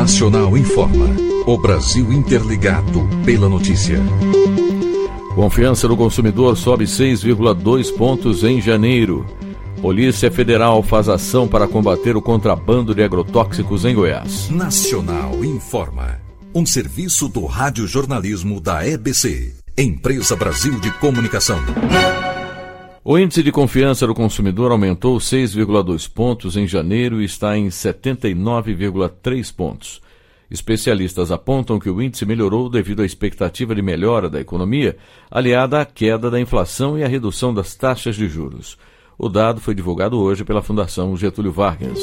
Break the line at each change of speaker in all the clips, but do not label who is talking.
Nacional informa. O Brasil interligado pela notícia.
Confiança do consumidor sobe 6,2 pontos em janeiro. Polícia Federal faz ação para combater o contrabando de agrotóxicos em Goiás.
Nacional informa. Um serviço do radiojornalismo da EBC, Empresa Brasil de Comunicação.
O índice de confiança do consumidor aumentou 6,2 pontos em janeiro e está em 79,3 pontos. Especialistas apontam que o índice melhorou devido à expectativa de melhora da economia, aliada à queda da inflação e à redução das taxas de juros. O dado foi divulgado hoje pela Fundação Getúlio Vargas.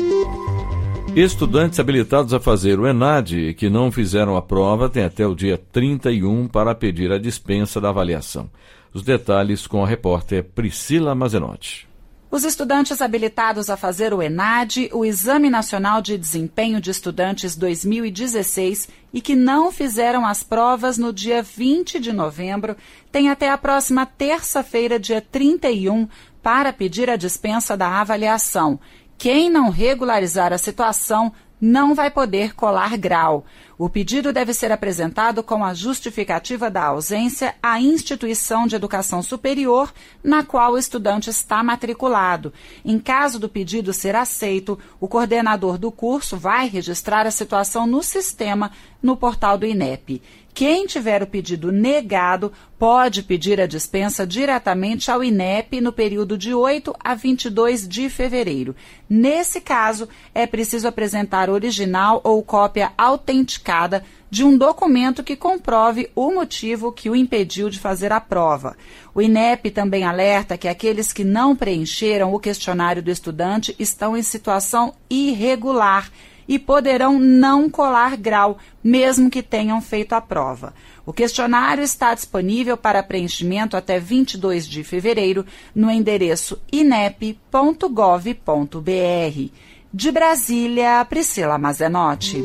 Estudantes habilitados a fazer o ENAD e que não fizeram a prova têm até o dia 31 para pedir a dispensa da avaliação. Os detalhes com a repórter Priscila Mazenotti.
Os estudantes habilitados a fazer o ENAD, o Exame Nacional de Desempenho de Estudantes 2016, e que não fizeram as provas no dia 20 de novembro, têm até a próxima terça-feira, dia 31, para pedir a dispensa da avaliação. Quem não regularizar a situação não vai poder colar grau. O pedido deve ser apresentado com a justificativa da ausência à instituição de educação superior na qual o estudante está matriculado. Em caso do pedido ser aceito, o coordenador do curso vai registrar a situação no sistema no portal do INEP. Quem tiver o pedido negado pode pedir a dispensa diretamente ao INEP no período de 8 a 22 de fevereiro. Nesse caso, é preciso apresentar original ou cópia autenticada de um documento que comprove o motivo que o impediu de fazer a prova. O INEP também alerta que aqueles que não preencheram o questionário do estudante estão em situação irregular e poderão não colar grau, mesmo que tenham feito a prova. O questionário está disponível para preenchimento até 22 de fevereiro no endereço inep.gov.br. De Brasília, Priscila Mazenotti.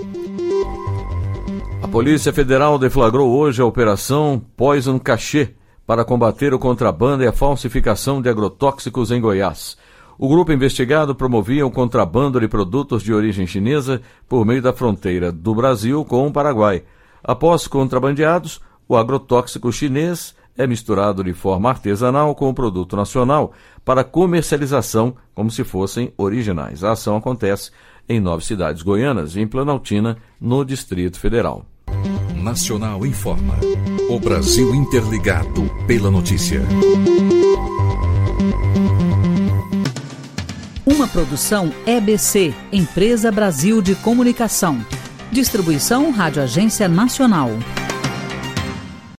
A Polícia Federal deflagrou hoje a Operação Poison Cachê para combater o contrabando e a falsificação de agrotóxicos em Goiás. O grupo investigado promovia o contrabando de produtos de origem chinesa por meio da fronteira do Brasil com o Paraguai. Após contrabandeados, o agrotóxico chinês é misturado de forma artesanal com o produto nacional para comercialização como se fossem originais. A ação acontece em 9 cidades goianas e em Planaltina, no Distrito Federal.
Nacional informa. O Brasil interligado pela notícia.
Uma produção EBC, Empresa Brasil de Comunicação. Distribuição Rádio Agência Nacional.